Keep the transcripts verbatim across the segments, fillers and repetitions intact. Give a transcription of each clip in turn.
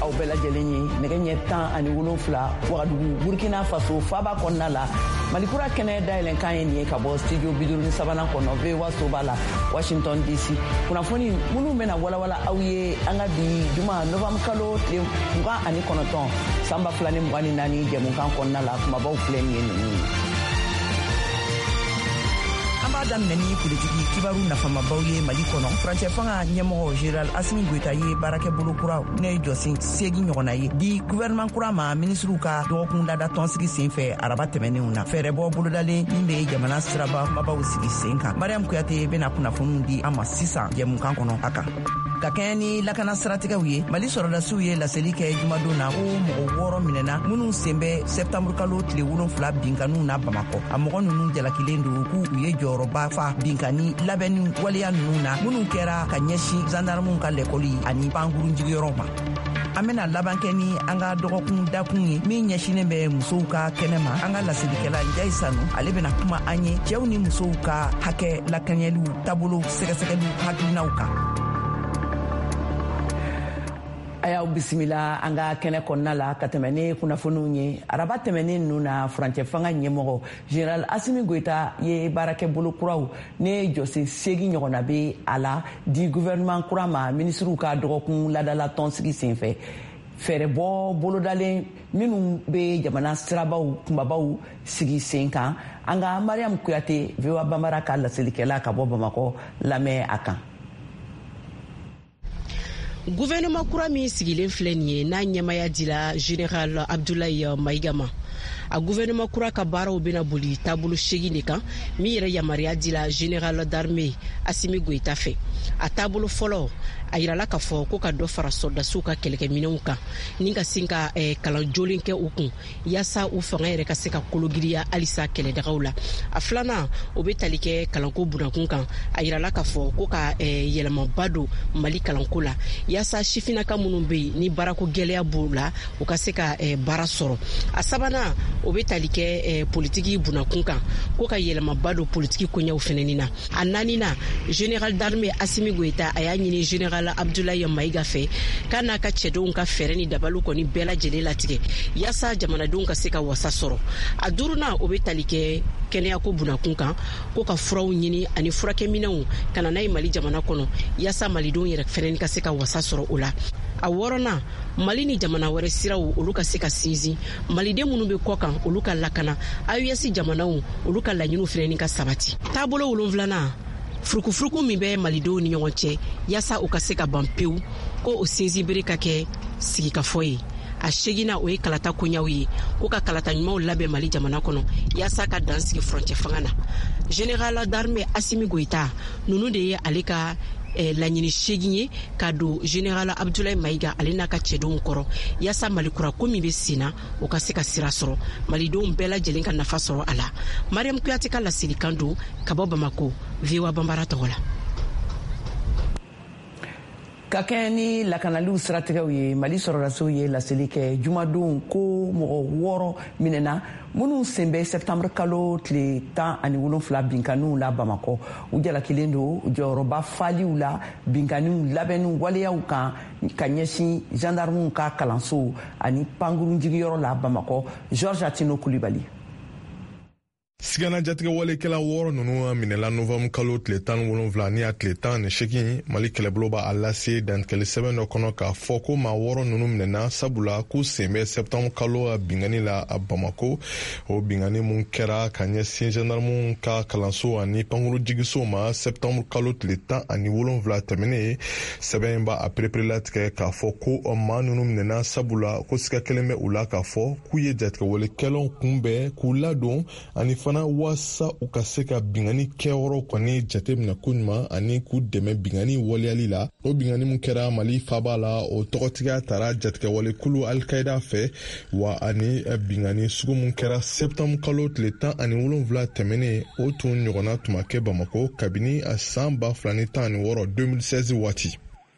aw bɛɛ lajɛlen ye nɛgɛ ɲɛ tan ani wolonfila Wagadugu Burkina Faso Faba kɔnɔna la Malikura kɛnɛ dayɛlɛnkan ye nin ye ka bɔ studio bi duuru ni sabanan kɔnɔ V O A soba la Washington D C. kunnafoni minnu bɛna walawala aw ye an ka bi juma novembre kalo tile mugan ani kɔnɔntɔn san ba fila ni mugan ni naani jɛmukan kɔnɔna la kumabaw filɛ nin ye ninnu ye. An b'a daminɛ ni politiki kibaru nafamabaw ye Mali kɔnɔ. Furancɛ fanga ɲɛmɔgɔ Général Assimi Goïta ye baarakɛbolo kura ne jɔsen segi ɲɔgɔnna ye di gouvernement kura ma ministres ka dɔgɔkun lada tɔnsigi sen fɛ araba tɛmɛnenw na. Fɛɛrɛbɔ bolodalen min bɛ jamana siraba kumabaw sigi sen kan. Mariam Kuyate bɛna kunnafoniw di an ma sisan jɛmukan kɔnɔ a kan. Ka kɛɲɛ ni lakana siratigɛw ye Mali sɔrɔdasiw ye laseli kɛ jumadon na ko mɔgɔ wɔɔrɔ minɛna minnu sen bɛ septembre kalo tile wolonfila binkaniw na Bamakɔ. A mɔgɔ ninnu jalakilen don k'u ye jɔyɔrɔba fa binkani labɛnni waleya ninnu na minnu kɛra ka ɲɛsin gendarmew ka lɛkɔli ani pankuru jigiyɔrɔ ma. An bɛna laban kɛ ni an ka dɔgɔkun dakun ye min ɲɛsinen bɛ musow ka kɛnɛ ma. An ka laselikɛla Njayi Sanu ale bɛna kuma an ye cɛw ni musow ka hakɛ lakanyɛliw taabolo sɛgɛsɛgɛliw hakilinaw kan. A y'aw bisimila an ka kɛnɛ kɔnɔna la ka tɛmɛ ni kunnafoniw ye. Araba tɛmɛnen ninnu na furancɛ fanga ɲɛmɔgɔ Général Assimi Goïta ye baarakɛbolo kuraw ne jɔsen segi ɲɔgɔnna bɛ a la di gouvernement kura ma ministres ka dɔgɔkun ladala tɔnsigi senfɛ. Fɛɛrɛbɔ bolodalen minnu bɛ jamana sirabaw kunbabaw sigi sen kan. An ka Mariam Kuyate V O A Banbara ka laselikɛla ka bɔ Bamakɔ lamɛn a kan. Gouvernement kura min sigilen filɛ nin ye n'a ɲɛmaya dila Général Abdoulaye Maïga ma. A gouvernement kura ka baaraw bɛna boli taabolo segin de kan min yɛrɛ yamaruya dila Général d'armée Assimi Goïta fɛ. A taabolo fɔlɔ a yirala k'a fɔ ko ka dɔ fara sɔrdasiw ka kɛlɛkɛminɛnw kan ni ka sin ka eh, kalan jolen kɛ u kun yaasa u fanga yɛrɛ ka se ka kologiriya halisa kɛlɛdagaw la. A filanan o bɛ tali kɛ kalanko bunakun kan a yirala k'a fɔ ko ka eh, yɛlɛmaba don Mali kalanko la yaasa sifinaka minnu bɛ yen ni baarako gɛlɛya b'u la u ka se ka eh, baara sɔrɔ. A sabanan o bɛ tali kɛ eh, politiki bunakun kan ko ka yɛlɛmaba don politiki koɲɛw fɛnɛni na. A naaninan Général d'armée Assimi Goïta a y'a ɲini Général Abdoulaye Maïga fɛ k'a n'a ka cɛdenw ka fɛɛrɛ ni dabaliw kɔni bɛɛ lajɛlen latigɛ yaasa jamanadenw ka se ka wasa sɔrɔ. A duurunan o bɛ tali kɛ kɛnɛyako bunakun kan ko ka furaw ɲini ani furakɛminɛnw ka na n'a ye Mali jamana kɔnɔ yaasa malidenw yɛrɛ fɛnɛ ka se ka wasa sɔrɔ o la. A wɔɔrɔnan Mali ni jamana wɛrɛ siraw olu ka se ka sinsin maliden minnu bɛ kɔ kan olu ka lakana A E S jamanaw olu ka laɲiniw fɛnɛ ka sabati. Taabolo wolonfilanan furukufuruku min bɛ malidenw ni ɲɔgɔn cɛ yaasa u ka se ka ban pewu ko o sinsinbere ka kɛ sigikafɔ ye. A segina o ye kalata koɲaw ye ko ka kalata ɲumanw labɛn Mali jamana kɔnɔ yaasa ka dan sigi furancɛ fanga na. Général d'armée Assimi Goïta nunu de ye ale ka eh, laɲini segin ye ka don Général Abdoulaye Maïga ale n'a ka cɛdenw kɔrɔ yaasa Malikura ko min bɛ sen na o ka se ka sira sɔrɔ malidenw bɛɛ lajɛlen ka nafa sɔrɔ a la. Mariam Kuyate ka laselikan don ka bɔ Bamako V O A Banbara tɔgɔ la. Ka kɛɲɛ ni lakanaliw siratigɛw ye Mali sɔrɔdasiw ye laseli kɛ jumadon ko mɔgɔ wɔɔrɔ minɛna minnu sen bɛ septembre kalo tile tan ani wolonfila binkaniw la Bamakɔ. U jalakilen don jɔyɔrɔba faliw la binkaniw labɛnniw waleyaw kan ka ɲɛsin gendarmew ka kalanso ani pankuru jigiyɔrɔ la Bamakɔ. Georges Atino Kulibali. Sigana jatigɛ walekɛla wɔɔrɔ ninnu minɛla novembre kalo tile tan ni wolonfila ni a tile tan ni seegin Mali kɛlɛbolo b'a lase dantigɛli sɛbɛn dɔ kɔnɔ k'a fɔ ko maa wɔɔrɔ ninnu minɛna sabula k'u sen bɛ septembre kalo a bingani la a Bamako. O bingani mun kɛra ka ɲɛsin gendarmew ka kalanso ani pankuru jigiso ma septembre kalo tile tan ani wolonfila tɛmɛnen sɛbɛn b'a a perepere latigɛ k'a fɔ ko maa ninnu minɛna sabula ko siga kelen bɛ u la k'a fɔ k'u ye jatigɛ walekɛlaw kunbɛn k'u ladon ani fana wasa u ka se ka bingani kɛyɔrɔ kɔni jate minɛ ko ɲuman ani k'u dɛmɛ bingani waleyali la. O bingani mun kɛra Mali faba la o tɔgɔtigiya tara jatigɛwale kulu Al-Qaida fɛ wa ani bingani sugu mun kɛra septembre kalo tile tan ani wolonfila tɛmɛnen o tun ɲɔgɔnna tuma kɛ Bamako kabini a san ba fila ni tan ani wɔɔrɔ deux mille seize waati.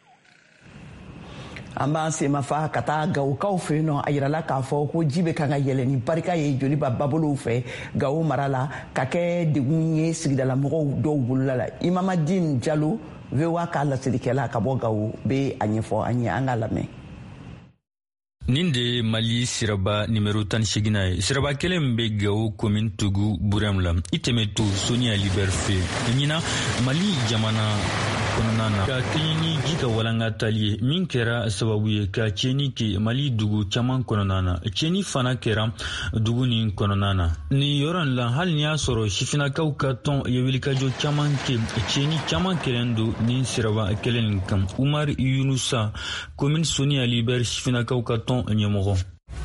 An b'an semafa ka taa Gawukaw fɛ yen nɔ a yirala k'a fɔ ko ji bɛ kan ka yɛlɛ ni barika ye joliba babolow fɛ Gawo mara la ka kɛ degun ye sigidalamɔgɔw dɔw bolola la. Imamadine Jalo V O A ka laselikɛla ka bɔ Gawo bɛ a ɲɛfɔ an ye an ka lamɛn. nin de Mali siraba numéro tan segina ye siraba kelen be Gao commune Tugu Burem la itemeto Sonia Liberfe nyina Mali jamana konana ka kenyini jika walanga taliye min kɛra sababu ye ka ceni ke Mali dugu caman kɔnɔna ceni fana kɛra dugu nin kɔnɔna ni yɔrɔ la hali ni y'a sɔrɔ sifinakaw ka tɔn ye wilikajɔ caman ke ceni caman kɛlen do ni siraba kelen kan Umar Yunusa commune Sonia Liber sifinakaw ka tɔn ɲɛmɔgɔ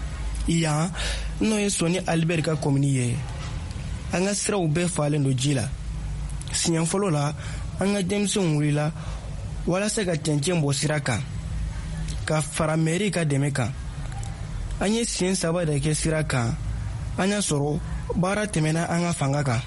yan n'o ye Soni Albert ka commune ye an ka siraw bɛɛ falen do ji la siɲɛ fɔlɔ la an ka denmisɛnw wulila walasa ka cɛncɛn bɔ sira kan ka fara mairie ka dɛmɛ kan an ye siɲɛ saba de kɛ sira kan an y'a sɔrɔ baara tɛmɛna an ka fanga kan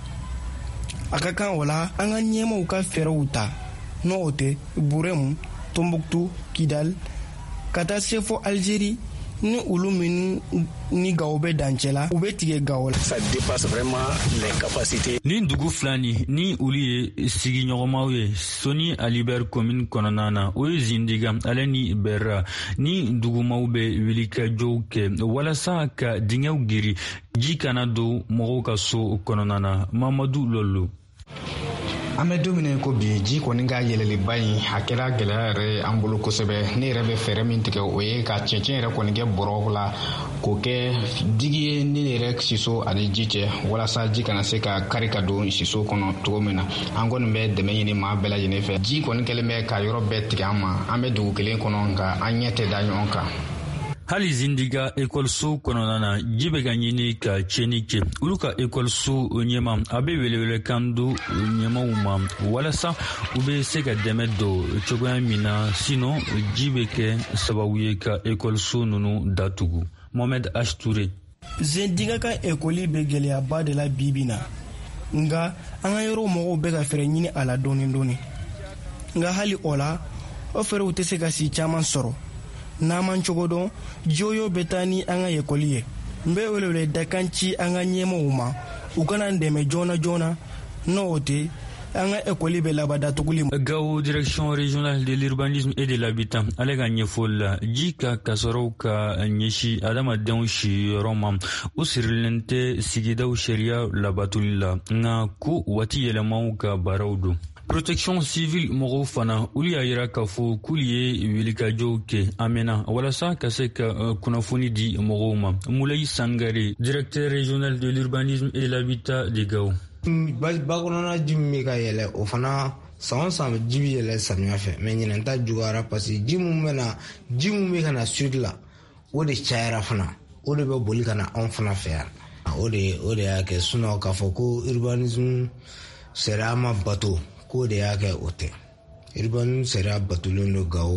a ka kan o la an ka ɲɛmaw ka fɛɛrɛw ta n'o tɛ Burem Tombouctou Kidal ka taa se fɔ Algérie ni olu minnu ni Gao bɛ dancɛla u bɛ tigɛ Gao la. Ça dépasse vraiment les capacités. Ni dugu filani ni olu ye sigiɲɔgɔnmaw ye Soni Aliber commune kɔnɔna na o ye Zindiga ale ni Berra ni dugumaw bɛ wilikajɔw kɛ walasa ka dingɛw giri ji kana don mɔgɔw ka so kɔnɔna na. Mamadou Lolo an bɛ don min ko bi ji kɔni ka yɛlɛliba in a kɛra gɛlɛya yɛrɛ an bolo kosɛbɛ ne yɛrɛ bɛ fɛɛrɛ min tigɛ o ye ka cɛncɛn yɛrɛ kɔni kɛ bɔrɔ la k'o kɛ digi ye ne yɛrɛ siso ani ji cɛ walasa ji kana se ka kari ka don siso kɔnɔ cogo min na an kɔni bɛ dɛmɛ ɲini maa bɛɛ lajɛlen fɛ ji kɔni kɛlen bɛ ka yɔrɔ bɛɛ tigɛ an ma an bɛ dugu kelen kɔnɔ nka an ɲɛ tɛ da ɲɔgɔn kan. hali Zindiga ekɔliso kɔnɔna na ji bɛ ka ɲini ka cɛni kɛ olu ka ekɔliso ɲɛma a bɛ welewele kan do ɲɛmaw ma walasa u bɛ se ka dɛmɛ don cogoya min na sinon ji bɛ kɛ sababu ye ka ekɔliso ninnu datugu. Mohamed Ashtoure Zindiga ka ekɔli bɛ gɛlɛyaba de la bibi na nka an ka yɔrɔ mɔgɔw bɛ ka fɛɛrɛ ɲini a la dɔɔni dɔɔni nka hali o la o fɛɛrɛw tɛ se ka si caman sɔrɔ n'an man cogo dɔn joyo bɛ taa ni an ka ekɔli ye n bɛ welewele dakan ci an ka ɲɛmɔgɔw ma u kana n dɛmɛ joona joona n'o tɛ an ka ekɔli bɛ laban datuguli ma. Gao direction régionale de l'urbanisme et de l'habitat ale ka ɲɛfɔli la ji ka kasɔrɔw ka ɲɛsi adamadenw siyɔrɔ ma o sirilen tɛ sigidaw sariya labatuli la nka ko waati yɛlɛmaw ka baaraw don. Protection civile mɔgɔw fana olu y'a yira k'a fɔ k'olu ye wilikajɔw kɛ a mɛnna walasa ka se ka uh, kunnafoni di mɔgɔw ma. Moulaye Sangare directeur régional de l'urbanisme et de l'habitat de Gao. Bakɔnɔna ji min bɛ ka yɛlɛ o fana san o san ji bɛ yɛlɛ samiya fɛ mɛ ɲinɛn ta juguyara parce que ji min bɛ na ji min bɛ ka na sud la o de cayara fana o de bɛ boli ka na anw fana fɛ yan o de o de y'a kɛ sinon k'a fɔ ko urbanisme sariya ma bato k'o de y'a kɛ o tɛ urbanisme sariya batolen do Gao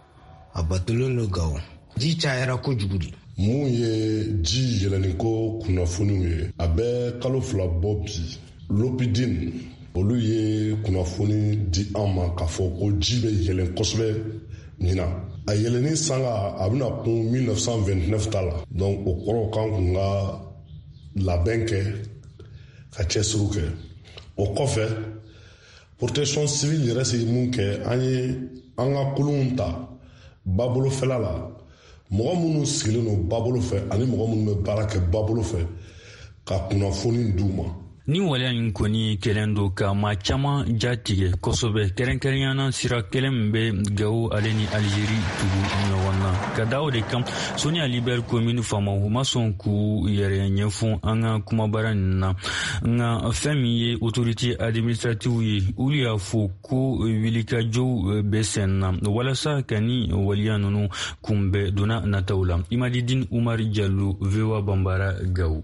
a batolen do Gao ji cayara kojugu de. mun ye ji yɛlɛniko kunnafoniw ye a bɛ kalo fila bɔ bi lopidin olu ye kunnafoni di an ma k'a fɔ ko ji bɛ yɛlɛn kosɛbɛ ɲina a yɛlɛnni sanga a bɛna kun mille neuf cent vingt-neuf ta la donc o kɔrɔ kan kun ka labɛn kɛ ka cɛsiriw kɛ o kɔfɛ protection civile yɛrɛ se mun kɛ an ye an ka kolonw ta babolofɛla la mɔgɔ minnu sigilen don babolo fɛ ani mɔgɔ minnu bɛ baara kɛ babolo fɛ ka kunnafoni d'u ma. Ni waleya in kɔni kɛlen don ka maa caman jatigɛ kosɛbɛ kɛrɛnkɛrɛnyana sira kelen min bɛ Gao ale ni Algérie tugu ɲɔgɔn na ka da o de kan Soni Aliber commune faamaw ma sɔn k'u yɛrɛ ɲɛfɔ an ka kumabara nin na nka fɛn min ye autorité administrative ye olu y'a fɔ ko wilikajɔw bɛ sen na walasa ka ni waleya ninnu kunbɛn donna nataw la. Imadidine Umar Diallo V O A Bambara Gao.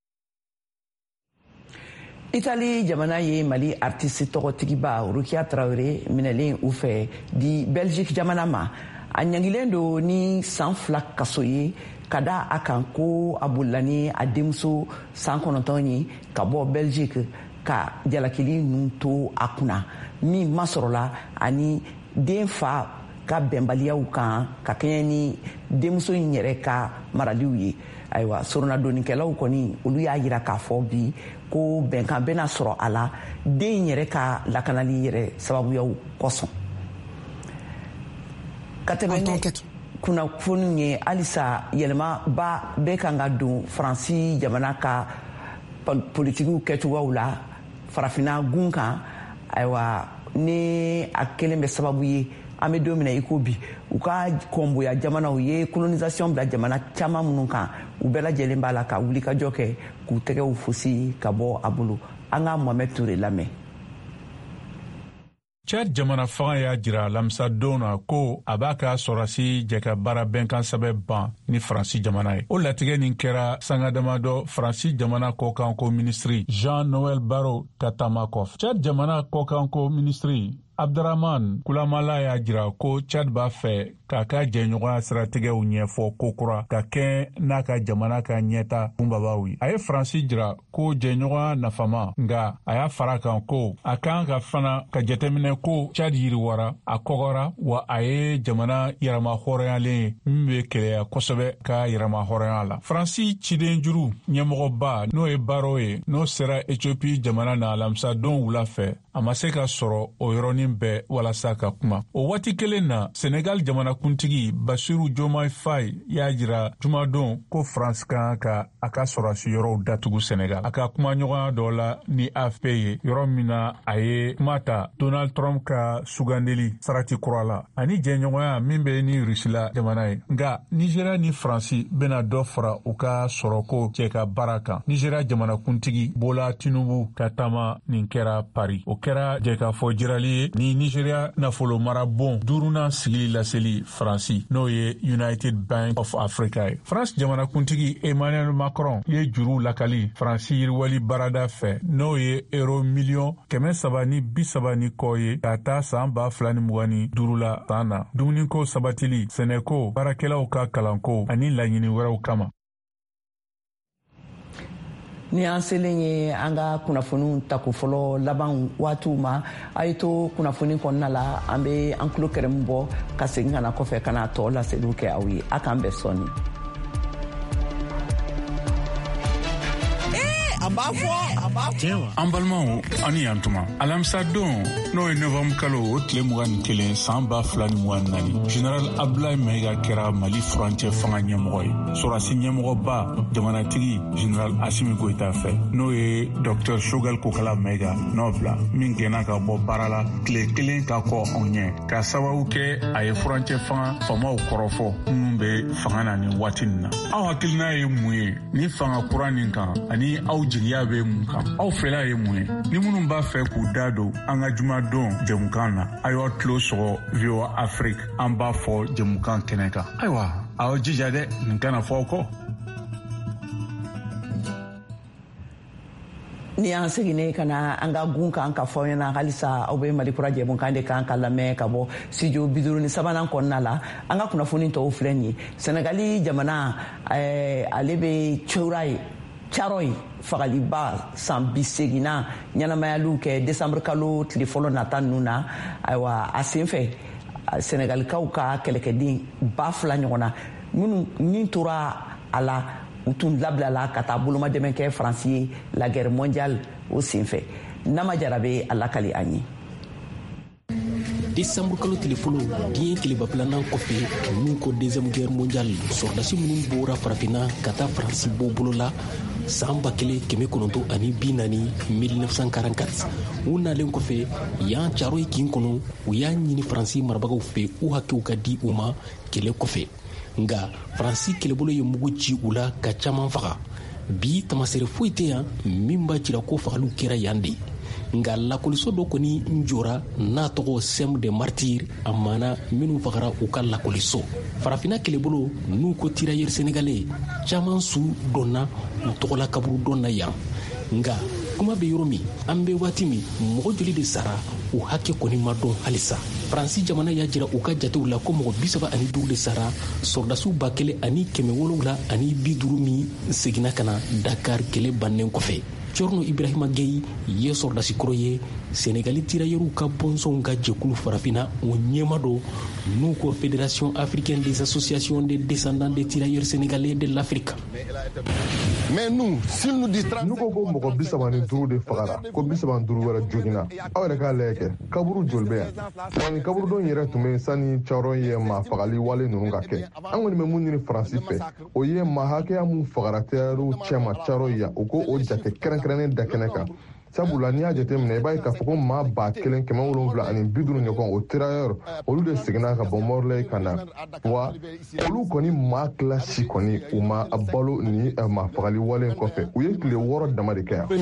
Italie jamana ye Mali artiste tɔgɔtigiba Rukia Traoré minɛlen u fɛ di Belgique jamana ma a ɲangilen do ni san fila kaso ye ka da a kan ko a bolila ni a denmuso san kɔnɔntɔn ye ka bɔ Belgique ka jalakili ninnu to a kunna min ma sɔrɔla ani den fa ka bɛnbaliyaw kan ka kɛɲɛ ni denmuso in yɛrɛ ka maraliw ye. Ayiwa soronadonikɛlaw kɔni olu y'a yira k'a fɔ bi ko bɛnkan bɛna sɔrɔ a la den yɛrɛ ka lakanali yɛrɛ sababuyaw kosɔn. Ka tɛmɛ kunnafoni ye halisa yɛlɛma ba bɛ kan ka don faransi jamana ka politikiw kɛcogoyaw la farafina gun kan ayiwa ni a kelen bɛ sababu ye an bɛ don min na i ko bi u ka kɔnboya jamanaw ye colonisation bila jamana caman minnu kan u bɛɛ lajɛlen b'a la ka wulikajɔ kɛ k'u tɛgɛw fosi ka bɔ a bolo an ka Mohamed Toure lamɛn. Chad jamana fanga y'a jira alamisa don na ko a b'a ka sɔrɔdasi jɛ ka baara bɛnkan sɛbɛn ban ni faransi jamana ye. O latigɛ nin kɛra sanga damadɔ faransi jamana kɔkanko minisiri Jean-Noël Barrot Katamakov. Chad jamana kɔkanko minisiri Abdraman Kulamala y'a jira ko Chad b'a fɛ k'a ka jɛɲɔgɔnya siratigɛw ɲɛfɔ kokura ka kɛɲɛ n'a ka jamana ka ɲɛta kunbabaw ye. A ye faransi jira ko jɛɲɔgɔnya nafama nga a y'a fara kan ko a kan ka fana ka jateminɛ ko Chad yiriwara a kɔgɔra wa a ye jamana yɛrɛma hɔrɔnyalen ye min bɛ kɛlɛya kosɛbɛ ka yɛrɛma hɔrɔnya la. Faransi ciden juru ɲɛmɔgɔba n'o ye Baro ye n'o sera Ethiopie jamana na alamisa don wula fɛ a ma se ka sɔrɔ o yɔrɔnin bɛɛ walasa ka kuma. O waati kelen na Senegal jamana kuntigi Basiru Diomaye Faye y'a jira jumadon ko France kan ka a ka sɔrɔdasi yɔrɔw datugu Senegal. A ka kumaɲɔgɔnya dɔ la ni A F P ye yɔrɔ min na a ye kuma ta Donald Trump ka sugandeli sarati kura la ani jɛɲɔgɔnya min bɛ ni Rusila jamana ye. Nga Nigeria ni Faransi bɛna dɔ fara u ka sɔrɔko cɛ ka baara kan. Nigeria jamana kuntigi Bola Tinubu ka taama nin kɛra Paris. O kɛra jɛkafɔ jirali ye ni Nigeria nafolo mara bon duurunan sigili laseli Faransi n'o ye United Bank of Africa ye. France jamana kuntigi Emmanuel Macron ye juru lakali Faransi yiriwali barada fɛ n'o ye euro miliyon kɛmɛ saba ni bi saba ni kɔ ye ka taa san ba fila ni mugan ni duuru la san na dumuniko sabatili sɛnɛko baarakɛlaw ka kalanko ani laɲini wɛrɛw kama. Ni an selen ye an ka kunnafoniw tako fɔlɔ laban waatiw ma a ye to kunnafoni kɔnɔna la an bɛ an tulo kɛrɛmu bɔ ka segin ka na kɔfɛ ka na tɔ laseliw kɛ aw ye a k'an bɛɛ sɔnni. An balimaw ani yan tuma alamisa don n'o ye novembre kalo o tile mugan ni kelen san ba fila ni mugan ni naani General Abdoulaye Mayiga kɛra Mali furancɛ fanga ɲɛmɔgɔ ye. Sɔrɔdasi ɲɛmɔgɔba jamanatigi General Assimi Goïta fɛ n'o ye Dr Choguel Kokala Mayiga n'o bila min gɛnna ka bɔ baara la tile kelen ka kɔ anw ɲɛ ka sababu kɛ a ye furancɛ fanga famaw kɔrɔfɔ minnu bɛ fanga na nin waati nin na. Aw hakilina ye mun ye ni fanga kura nin kan ani aw jigiya bɛ mun kan? Aw fɛla ye mun ye? Ni minnu b'a fɛ k'u da don an ka jumadon jɛmukan na a y'aw tulo sɔgɔ V O A Afrique an b'a fɔ jɛmukan kɛnɛ kan. Ayiwa aw jija dɛ nin kana fɔ aw kɔ. Ni an seginnen ka na an ka gun kan ka fɔ ɲɛna halisa aw bɛ Mali kura jɛmukan de kan ka lamɛn ka bɔ studio bi duuru ni sabanan kɔnɔna la an ka kunnafoni tɔw filɛ nin ye. Senegali jamana ale bɛ cora ye caro ye fagaliba san bi seginna ɲɛnamayaliw kɛ décembre kalo tile fɔlɔ nata ninnu na ayiwa a sen fɛ Senegalikaw ka kɛlɛkɛden ba fila ɲɔgɔn na minnu ni tora a la u tun labilala ka taa bolomadɛmɛ kɛ Faransi ye la guerre mondiale o sen fɛ Nama Jara bɛ a lakali an ye. décembre kalo tile fɔlɔ diɲɛ keleba filanan kɔfɛ min ko deuxième guerre mondiale sɔrɔdasi minnu bɔra farafinna ka taa Faransi bɔ bolo la san ba kelen kɛmɛ kɔnɔntɔn ani bi naani mille neuf cent quarante-quatre u nalen kɔfɛ yan caro ye kin kɔnɔ u y'a ɲini Faransi marabagaw fɛ u hakɛw ka di u ma kɛlɛ kɔfɛ nga Faransi kɛlɛbolo ye mugu ci u la ka caman faga bi tamasere foyi tɛ yan min b'a jira ko fagaliw kɛra yan de nga lakɔliso dɔ kɔni n jɔra n'a tɔgɔ Sem de Martyrs a mana minnu fagara u ka lakɔliso farafina kɛlɛbolo n'u ko tirailleurs sénégalais caman su dɔnna u tɔgɔla kaburu dɔn na yan nga kuma bɛ yɔrɔ min an bɛ waati min mɔgɔ joli de sara u hakɛ kɔni ma dɔn halisa Faransi jamana y'a jira u ka jatew la ko mɔgɔ bi saba ani duuru de sara sɔrɔdasiw ba kelen ani kɛmɛ wolonwula ani bi duuru min seginna ka na Dakar kɛlɛ bannen kɔfɛ Corno Ibrahima Gueye ye sordasi kɔrɔ ye Senegali tirailleurs ka bɔnsɔnw ka jɛkulu farafina o ɲɛma do n'u ko Fédération africaine des associations des descendants des tirailleurs sénégalais de l'Afrique. Mais nous, s'il nous dit nous ko ko mɔgɔ bi saba ni duuru de fagara ko bi saba ni duuru wɛrɛ joginna aw yɛrɛ k'a lajɛ kɛ kaburu joli bɛ yan wa nin kaburu dɔn yɛrɛ tun bɛ sani caro ye maa fagali wale ninnu ka kɛ an kɔni bɛ mun ɲini faransi fɛ o ye maa hakɛya mun fagara terroriw cɛma caro yan o ko o jate kɛrɛnkɛrɛnnen da kɛnɛ kan sabula n'i y'a jateminɛ i b'a ye k'a fɔ ko maa ba kelen kɛmɛ wolonwula ani bi duuru ɲɔgɔn o tirailleur olu de seginna ka bɔ Morlaye ka na wa olu kɔni maa tila si kɔni u ma balo ni maa fagali wale kɔfɛ u ye tile wɔɔrɔ dama de kɛ yan.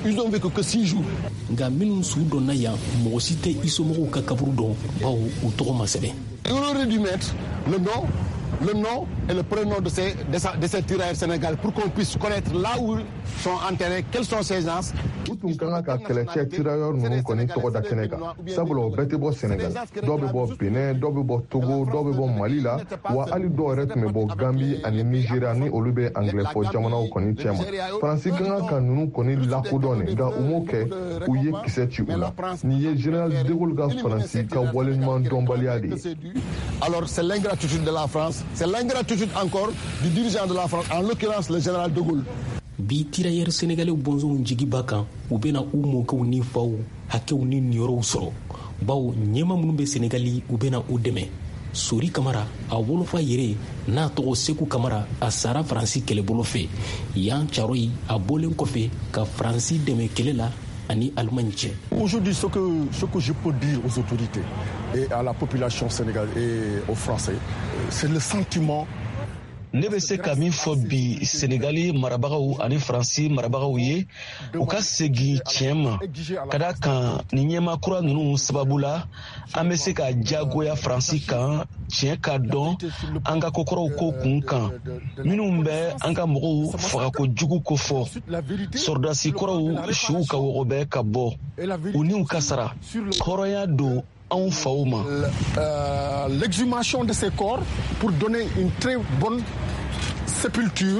nka minnu su dɔnna yan mɔgɔ si tɛ i somɔgɔw ka kaburu dɔn bawo u tɔgɔ ma sɛbɛn. On aurait dû mettre le nom le nom et le prénom de ces, de, sa, de ces tirailleurs sénégalais pour qu'on puisse connaître là où sont enterrés, quels sont ces gens. Utum kanga ka kɛlɛcɛ tirailleurs ninnu kɔni tɔgɔ da kɛnɛ kan sabula o bɛɛ tɛ bɔ Sénégal dɔw bɛ bɔ Benin dɔw bɛ bɔ Togo dɔw bɛ bɔ Mali la wa hali dɔw yɛrɛ tun bɛ bɔ Gambie ani Nigeria ni olu bɛ anglais fɔ jamanaw kɔni cɛ ma Faransi kanga ka ninnu kɔni lakodɔn nka u m'o kɛ u ye kisɛ ci u la nin ye général de Gaulle ka Faransi ka waleɲuman dɔnbaliya de ye. Alors c'est l'ingratitude de la France, c'est l'ingratitude encore du dirigeant de la France, en l'occurrence le général de Gaulle. Bi tirailleurs sénégalais bɔnsɔnw jigi ba kan u bɛna u mɔkɛw ni faw hakɛw ni niyɔrɔw sɔrɔ bawo ɲɛma minnu bɛ Sénégali u bɛna u dɛmɛ. Sori Kamara a wolofa yɛrɛ n'a tɔgɔ Seku Kamara a sara Faransi kɛlɛbolo fɛ yan Caroyi a bɔlen kɔfɛ ka Faransi dɛmɛ kɛlɛ la ani Allemagne cɛ. Aujourd'hui ce que ce que je peux dire aux autorités et à la population sénégalaise et aux Français c'est le sentiment. Ne bɛ se ka min fɔ bi Senegali marabagaw ani Faransi marabagaw ye u ka segin tiɲɛ ma ka da kan ni ɲɛma kura ninnu sababu la an bɛ se ka jagoya Faransi kan tiɲɛ ka dɔn an ka kokɔrɔw ko kun kan minnu bɛ an ka mɔgɔw fagako jugu ko fɔ sɔrdasi kɔrɔw siw ka wɔgɔbɛ ka bɔ u niw ka sara hɔrɔnya don anw faw ma. L'exhumation de ces corps pour donner une très bonne sépulture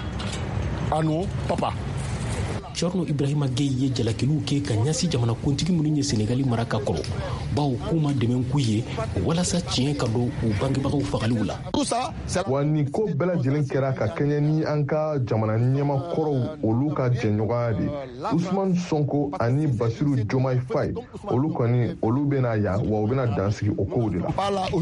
à nos papas. Corno Ibrahima Gueye ye jalakiliw kɛ ka ɲasi jamanakuntigi minnu ye Senegali mara ka kɔrɔ bawo k'u ma dɛmɛ k'u ye walasa tiɲɛ ka don u bangebagaw fagaliw la. wa nin ko bɛɛ lajɛlen kɛra ka kɛɲɛ ni an ka jamana ɲɛma kɔrɔw olu ka jɛɲɔgɔnya de Ousmane Sonko ani Bassirou Diomaye Faye olu kɔni olu bɛna yan wa u bɛna dansigi o kow de la.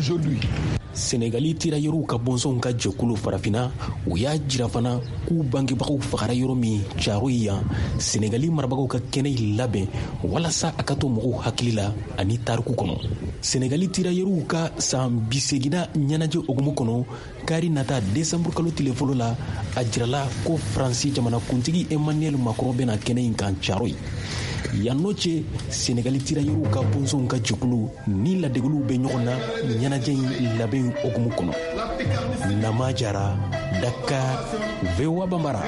Senegali tirailleurs ka bɔnsɔnw ka jɛkulu farafina u y'a jira fana k'u bangebagaw fagara yɔrɔ min Caroyi yan Senegali marabagaw ka kɛnɛ labɛn walasa a ka to mɔgɔw hakili la ani tariku kɔnɔ. Senegali tirailleurs ka san bisegina ɲɛnajɛ hokumu kɔnɔ kari nata décembre kalo tile fɔlɔ la a jirala ko Faransi jamanakuntigi Emmanuel Macron bɛna kɛnɛ in kan Caroyi. Yanno cɛ Senegali tirailleurs ka bɔnsɔnw ka jɛkulu ni ladeguluw bɛ ɲɔgɔn na ɲɛnajɛ in labɛn hokumu kɔnɔ. Nama Jara, Dakar, V O A Bambara.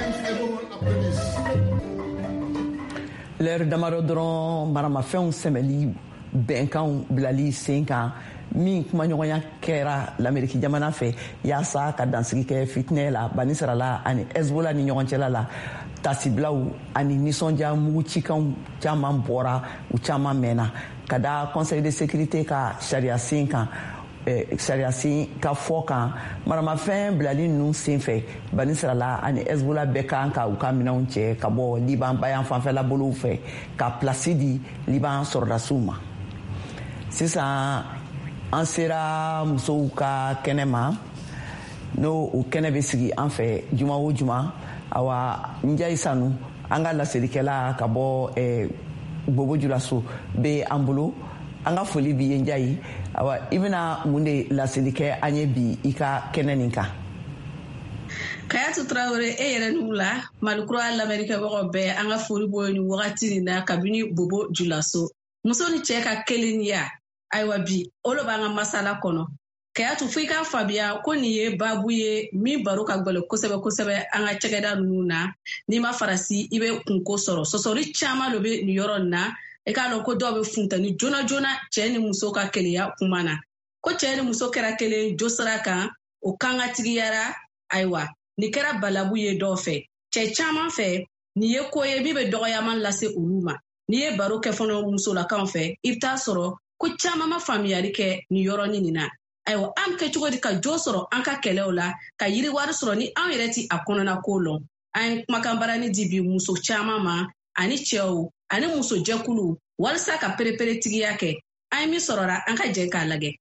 L'heure damadɔ dɔrɔn maramafɛnw sɛmɛli bɛnkanw bilali sen kan min kumaɲɔgɔnya kɛra l'Amérique jamana fɛ yaasa ka dansigi kɛ fitinɛ la bani sarala ani Hezbollah ni ɲɔgɔn cɛla la tasibilaw ani nisɔndiya mugucikanw caman bɔra u caman mɛnna ka da Conseil de sécurité ka sariya sen kan sariya sen ka fɔ kan maramafɛn bilali ninnu sen fɛ bani sarala ani Hezbollah bɛɛ kan ka u ka minɛnw cɛ ka bɔ Liban bayan fanfɛla bolow fɛ ka plasi di Liban sɔrɔdasiw ma. Sisan an sera musow ka kɛnɛ ma n'o o kɛnɛ bɛ sigi an fɛ juma o juma awa Njayi Sanu an ka laselikɛla ka bɔ eh, Bobo Julaso bɛ an bolo an ka foli b'i ye Njayi awa i bɛna mun de laseli kɛ an ye bi i ka kɛnɛ nin kan. Kayatu Traoré e yɛrɛ n'u la Malikura lamɛnnikɛbagaw bɛɛ an ka foli bɔ nin wagati nin na kabini Bobo Julaso muso ni cɛ ka kelenya ayiwa bi olu b'an ka masala kɔnɔ. Kayatu fo i k'a faamuya ko nin ye baabu ye min baro ka gɛlɛn kosɛbɛ kosɛbɛ an ka cɛkɛda ninnu na n'i ma farasi i bɛ kunko sɔrɔ sɔsɔri caman dɔ bɛ nin yɔrɔ nin na i k'a dɔn ko dɔw bɛ funteni joona joona cɛ ni muso ka kelenya kuma na ko cɛ ni muso kɛra kelen jo sira kan o kan ka tigiyara ayiwa nin kɛra balabu ye dɔw fɛ cɛ caman fɛ Ni ye ko ye min bɛ dɔgɔyaman lase olu ma. Ni ye baro kɛ fana musolakaw fɛ, i bɛ taa sɔrɔ ko caman ma faamuyali kɛ ni yɔrɔnin nin na. Ayiwa, an kɛ cogo di ka jo sɔrɔ an ka kɛlɛw la, ka yiriwari sɔrɔ ni an yɛrɛ ti a kɔnɔna ko lɔn. An ye kumakan barani di bi muso caman ma, ani cɛw, ani muso jɛkulu, walasa ka perepere-tigiya kɛ. An ye min sɔrɔra an ka jɛ k'a lagɛ.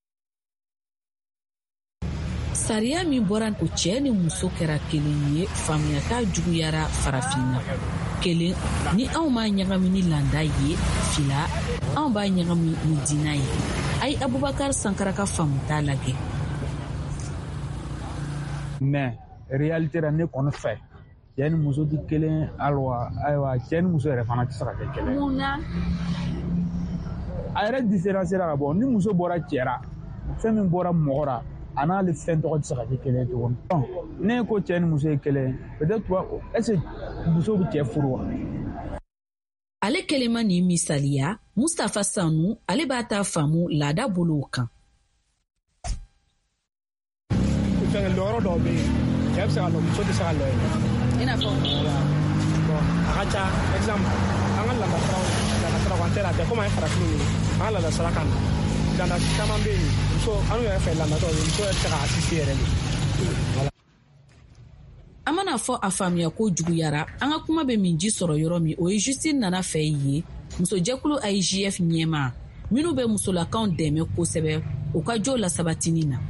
Sariya min bɔra ko cɛ ni muso kɛra kelen ye, faamuyata juguyara farafinna. Kelen, ni anw b'a ɲagami ni landa ye, fila, anw b'a ɲagami ni diina ye. Ayi Abubakar Sankara ka faamu t'a lagɛ. Mais réalité la ne kɔni fɛ, cɛ ni muso di kelen, ayiwa ayiwa cɛ ni muso yɛrɛ fana tɛ se ka kɛ kelen. Mun na? A yɛrɛ différence la ka bɔ, ni muso bɔra cɛ ra, fɛn min bɔra mɔgɔ ra, a n'ale fɛn tɔgɔ tɛ se ka kɛ kelen tuguni. Ne ko cɛ ni muso ye kelen, peut-être est-ce que muso bɛ cɛ furu wa? Ale kelema ni misaliya, Mustafa Sanu, ale b'a ta faamu laada bolo kan. Fɛn lɔrɔ dɔw bɛ yen, cɛ bɛ se ka lɔ, muso tɛ se ka lɔ ye. I n'a fɔ? Bon, a ka ca, exemple, an ka laadasiraw, laadasiraw an tɛ la, komi an ye farafin ye, an ka laadasira kan na, laada caman bɛ yen, muso, an yɛrɛ fɛ laada dɔw ye, muso yɛrɛ tɛ se ka assiste yɛrɛ de. Voilà. A mana fɔ a faamuya ko juguyara, an ka kuma bɛ min ji sɔrɔ yɔrɔ min, o ye Justine Nana fɛ ye, musojɛkulu I G F ɲɛma, minnu bɛ musolakaw dɛmɛ kosɛbɛ, u ka jo la sabatini na.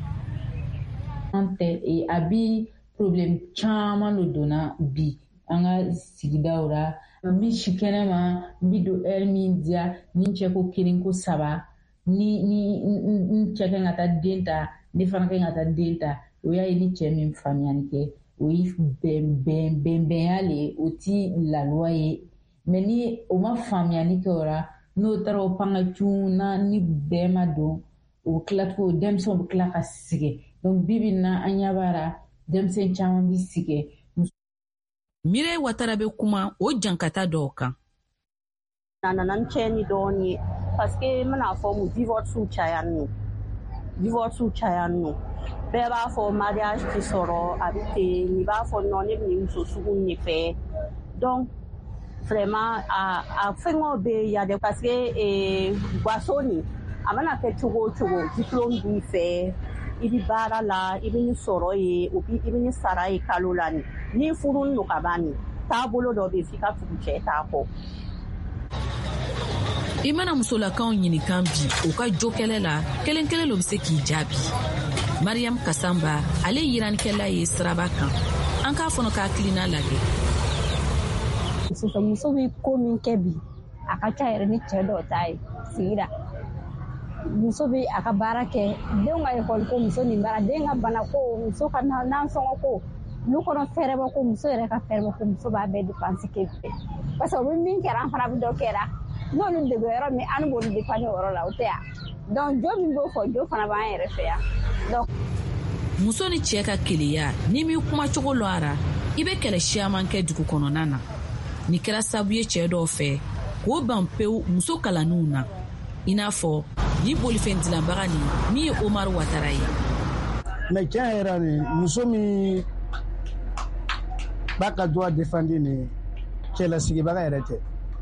A bi problem caman lo donna bi an ka sigidaw ra, n bi si kɛnɛma, n bi don heure min diya, ni n cɛ ko kelen ko saba, ni ni n cɛ kan ka taa den ta, ne fana kan ka taa den ta, o y'a ye ni cɛ min faamuyali kɛ. O ye bɛnbɛnya le, o ti laluwa ye. Mais ni o ma faamuyali kɛ o ra, n'o taara o pangacu na ni bɛɛ ma don, o tila o denmisɛnw bɛ tila ka sigi. Donc bibi na an ɲɛ b'a ra, denmisɛn caman bi sigi. Mireille Ouattara bɛ kuma o jankata dɔw kan. Na nana n cɛ ni dɔɔni ye parce que n bɛna fɔ mu divorce caya nɔ divorce caya nɔ bɛɛ b'a fɔ mariage ti sɔrɔ a bɛ ten ni b'a fɔ non ne bɛ nin muso sugu ne fɛ donc vraiment a a fɛngɛw bɛ ya de parce que gaso ni a mana kɛ cogo o cogo diplôme b'i fɛ i bɛ baara la i bɛ ni sɔrɔ ye i bɛ ni sara ye kalo la ni ni furu no ka ban ni taabolo dɔ bɛ f'i ka tugu cɛ t'a kɔ. I mana musolakaw ɲinikan bi u ka jo kɛlɛ la kelen kelen lo bɛ se k'i jaabi. Mariam Kasamba ale yiranikɛla ye siraba kan an k'a fɔnɔ k'a kilina lagɛ. Sisan muso bɛ ko min kɛ bi a ka ca yɛrɛ ni cɛ dɔw ta ye sigira. Muso bɛ a ka baara kɛ denw ka ekɔli ko muso nin baara den ka bana ko muso ka nansɔngɔ ko n'u kɔnɔ fɛɛrɛbɔ ko muso yɛrɛ ka fɛɛrɛbɔ ko muso b'a bɛɛ dépense kɛ parce que o bɛ min kɛra an fana bɛ dɔ kɛra. N'olu de bɛ yɔrɔ min an b'olu dépanner o yɔrɔ la o tɛ yan donc jo min b'o fɔ jo fana b'an yɛrɛ fɛ yan donc. Muso ni cɛ ka keleya ni mi kuma cogo lɔ a ra i bɛ kɛlɛ siaman kɛ dugu kɔnɔna na ni kɛra sabu ye cɛ dɔw fɛ k'o ban pewu muso kalanniw na i n'a fɔ ni bolifɛn dilanbaga ni min ye Omar Ouattara ye. Mais tiɲɛ yɛrɛ ni muso min b'a ka droit défendre ni cɛlasigibaga yɛrɛ tɛ.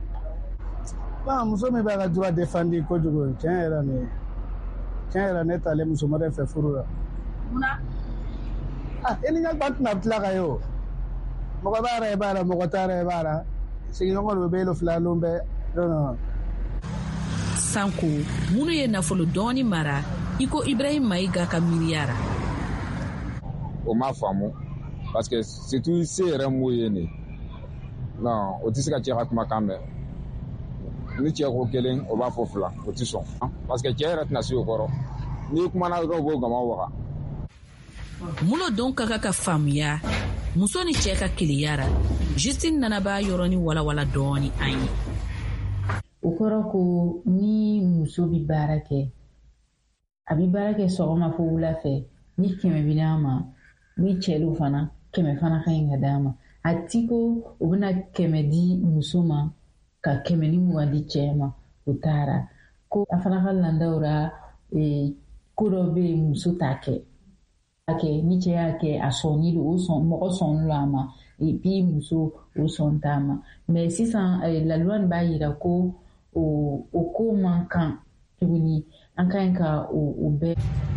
Muso min b'a ka droit défendre kojugu tiɲɛ yɛrɛ ni tiɲɛ yɛrɛ ne t'ale muso wɛrɛ fɛ furu la. Munna? Ah, i ni ɲɔgɔn tɛna tila ka ye o. Mɔgɔ b'a yɛrɛ b'a la mɔgɔ t'a yɛrɛ b'a la sigiɲɔgɔn de bɛ yen filaninw bɛɛ non. Sanko minnu ye nafolo dɔɔni mara i ko Ibrahim Mayiga ka miiriya ra. O ma faamu parce que surtout se yɛrɛ m'o ye ne non o tɛ se ka cɛ ka kumakan mɛn. Ni cɛ ko kelen o b'a fɔ fila o tɛ sɔn parce que cɛ yɛrɛ tɛna se o kɔrɔ n'i kumana dɔrɔn b'o gama waga. Mun don ka kan ka faamuya muso ni cɛ ka keleya ra Justine Nana b'a yɔrɔni walawala dɔɔni an ye. O kɔrɔ ko ni muso bi baara kɛ a bi baara kɛ sɔgɔma fo wula fɛ ni kɛmɛ bi d'a ma ni cɛlu fana kɛmɛ fana ka ɲi ka d'a ma a ti ko o bɛna kɛmɛ di muso ma ka kɛmɛ ni mugan di cɛ ma o taara ko a fana ka landaw ra ko dɔ bɛ yen muso t'a kɛ a kɛ ni cɛ y'a kɛ a sɔnni don o sɔn mɔgɔ sɔnni lo a ma et puis muso o sɔn t'a ma mais sisan la loi b'a yira ko o o ko man kan tuguni an ka ɲi ka o bɛɛ.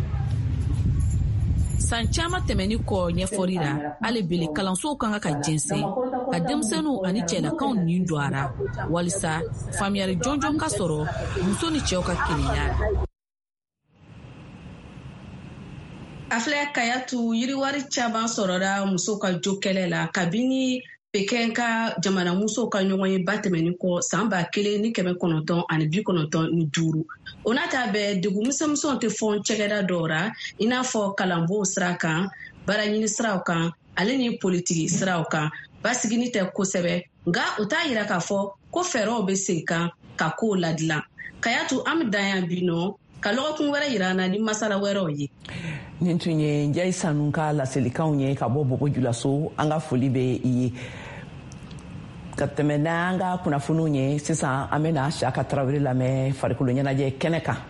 san caman tɛmɛni kɔ ɲɛfɔli la hali bele kalansow kan ka jɛnsɛn ka denmisɛnninw ani cɛlakaw nin don a ra walisa faamuyali jɔnjɔn ka sɔrɔ muso ni cɛw ka kelenya la. a filɛ Kayatu yiriwari caman sɔrɔla muso ka jo kɛlɛ la kabini Pekɛn ka jamana muso ka ɲɔgɔn ye ba tɛmɛni kɔ san ba kelen ni kɛmɛ kɔnɔntɔn ani bi kɔnɔntɔn ni duuru o n'a ta bɛɛ degun misɛnmisɛnw tɛ fɔ cɛkɛda dɔw ra i n'a fɔ kalanbɔw sira kan baaraɲini siraw kan ale ni politiki siraw kan basigini tɛ kosɛbɛ nka o t'a yira k'a fɔ ko fɛɛrɛw bɛ sen kan ka kow ladilan. Kayatu an bɛ dan yan bi nɔ ka lɔgɔkun wɛrɛ yira an na ni masala wɛrɛw ye. nin tun ye Njayi Sanu ka laselikanw ye ka bɔ Bobo Julaso. An ka foli bɛ i ye. Ka tɛmɛ n'an ka kunnafoniw ye sisan an bɛna Siyaka Tarawele lamɛn farikolo ɲɛnajɛ kɛnɛ kan.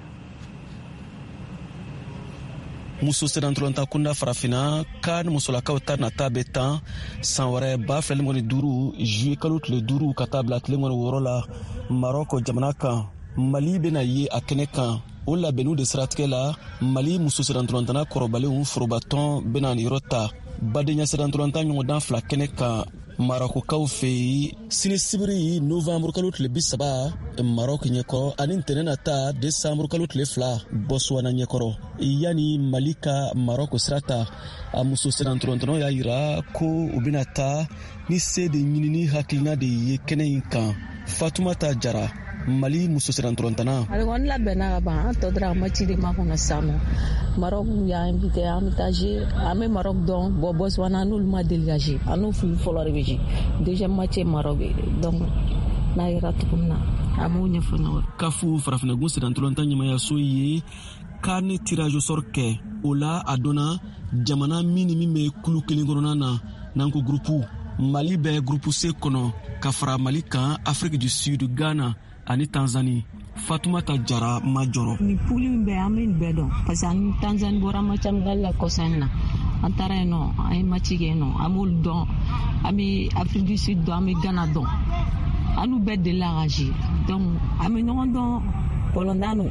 muso sedantolonta kunda farafina ka ni musolakaw ta nata bɛ tan san wɛrɛ ba fila ni mɔni duuru juye kalo tile duuru ka taa bila tile mɔni wɔɔrɔ la Marɔki jamana kan. Mali bɛna ye a kɛnɛ kan o labɛnniw de siratigɛ la Mali muso sedantolantana kɔrɔbalenw forobatɔn bɛna nin yɔrɔ ta badenya sedantolanta ɲɔgɔndan fila kɛnɛ kan Marɔkikaw fɛ yen sini sibiri novanburu kalo tile bi saba Marɔki ɲɛkɔrɔ ani ntɛnɛn nata desanburu kalo tile fila Botswana ɲɛkɔrɔ yanni Mali ka Marɔki sira ta a muso sedantolantanaw y'a yira ko u bɛna taa ni se de ɲinini hakilina de ye kɛnɛ in kan. Fatumata Jara Mali muso sedantolantana. Ale kɔni labɛnna ka ban an tɔ dɔrɔn a ma ci de ma kɔnɔ sisan nɔ Marɔki y'a invité an bɛ taa jouer an bɛ Marɔki dɔn bɔn Botswana n'olu ma deli ka jouer an n'o fili fɔlɔ de bɛ jouer deuxième match ye Marɔki donc n'a yɛrɛ tuguni na an b'o ɲɛfɔ ɲɔgɔn. kafu farafinagun sedantolanta ɲɛmayaso ye ka ni tirage au sort kɛ o la a donna jamana min ni min bɛ kulu kelen kɔnɔna na n'an ko groupe Mali bɛ groupe C kɔnɔ ka fara Mali kan Afrique du Sud, Ghana ani Tanzanie. Fatumata Jara majɔrɔ. Ni puli min bɛ an bɛ nin bɛɛ dɔn parce que ani Tanzanie bɔra match amical la kɔsan na an taara yen nɔ an ye match kɛ yen nɔ an b'olu dɔn an bɛ Afrique du Sud dɔn an bɛ Ghana dɔn an n'u bɛɛ delila ka jouer donc an bɛ ɲɔgɔn dɔn kɔlɔndano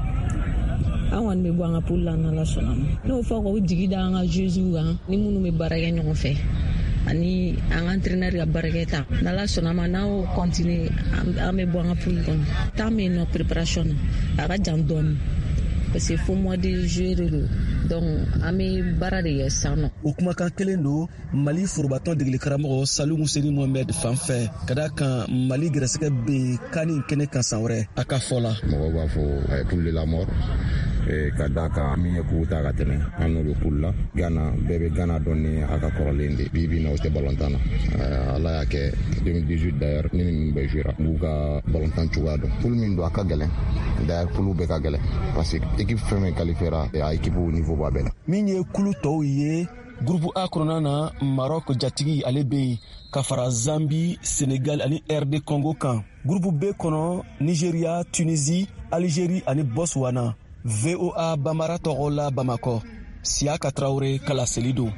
an kɔni bɛ bɔ an ka puli la n'Ala sɔnna ma n'o fɔ k'o jigi da an ka joueurs kan ni minnu bɛ baara kɛ ɲɔgɔn fɛ ani an ka entraîneur ka barakɛ ta n'Ala sɔnna ma n'aw continue an bɛ bɔ an ka poule kɔnɔ temps bɛ yen nɔ préparation na a ka jan dɔɔnin parce que fo mois de juillet de don donc an bɛ baara de kɛ sisan nɔ. O kumakan kelen don Mali forobatɔn degeli karamɔgɔ Salu Museni Mohamed fan fɛ ka d'a kan Mali gɛrɛsɛgɛ bɛ kan nin kɛnɛ kan san wɛrɛ a ka fɔ la. Mɔgɔw b'a fɔ a ye poule de la mort ka d'a kan min ye k'u ta ka tɛmɛ an n'o bɛ poule la Ghana bɛɛ bɛ Ghana dɔn ni a ka kɔrɔlen de bi bi na o tɛ balontan na Ala y'a kɛ deux mille dix-huit d'ailleurs ni ninnu bɛɛ jouera n b'u ka balontan cogoya dɔn poule min don a ka gɛlɛn d'ailleurs poule bɛɛ ka gɛlɛn parce que équipe fɛn fɛn qualifiera a équipe niveau b'a bɛɛ la. Min ye kulu tɔw ye groupe A kɔnɔna na Marɔki jatigi ale bɛ yen ka fara Zambie, Sénégal ani R D Congo kan. Groupe B kɔnɔ Nigeria, Tunisie, Algérie ani Botswana. V O A Bambara tɔgɔ la Bamakɔ. Siyaka Tarawele kala seli don.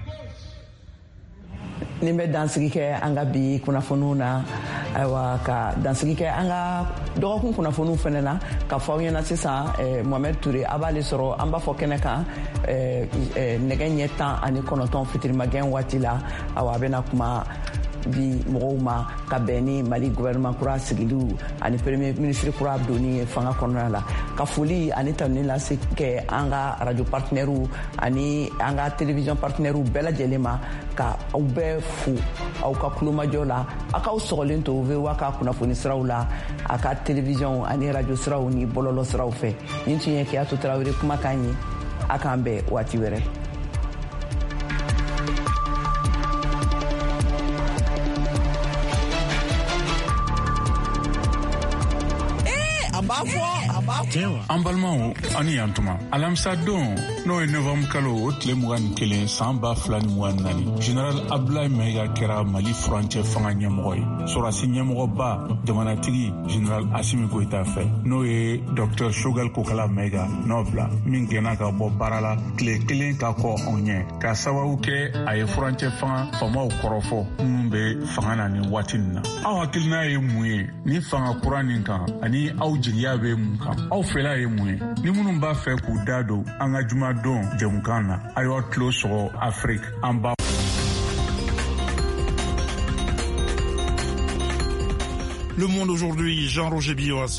Nin bɛ dansigi kɛ an ka bi kunnafoniw na ayiwa ka dansigi kɛ an ka dɔgɔkun kunnafoniw fana na ka fɔ aw ɲɛna sisan Mohamed Ture a b'ale sɔrɔ an b'a fɔ kɛnɛ kan nɛgɛ ɲɛ tan ani kɔnɔntɔn fitirimagɛn waati la awa a bɛna kuma bi mɔgɔw ma ka bɛn ni Mali gouvernement kura sigiliw ani premier ministre kura donni fanga kɔnɔna la ka foli ani tanuni lase kɛ an ka radio partenaires ani an ka télévision partenaires bɛɛ lajɛlen ma ka aw bɛɛ fo aw ka kulomajɔ la a k'aw sɔgɔlen to V O A ka kunnafoni siraw la a ka télévision ani radio siraw ni bɔlɔlɔ siraw fɛ nin tun ye Keyatu Tarawele kumakan ye a k'an bɛn waati wɛrɛ. An balimaw ani yan tuma alamisa don n'o ye novembre kalo o tile mugan ni kelen san ba fila ni mugan ni naani Général Abdoulaye Mayiga kɛra Mali furancɛ fanga ɲɛmɔgɔ ye sɔrɔdasi ɲɛmɔgɔba jamanatigi Général Assimi Goïta fɛ n'o ye Docteur Choguel Kokala Mayiga n'o bila min gɛnna ka bɔ baara la tile kelen ka kɔ anw ɲɛ k'a sababu kɛ a ye furancɛ fanga faamaw kɔrɔfɔ minnu be fanga na ni waati nin na aw hakilina ye mun ye ni fanga kura nin kan ani aw jigiya be mun kan aw fɛla ye mun ye ni minnu b'a fɛ k'u da don an ka jumadon jɛmukan na ayiwa tulo sɔgɔ afiriki an b'a Le Monde aujourd'hui, Jean-Roger Billot.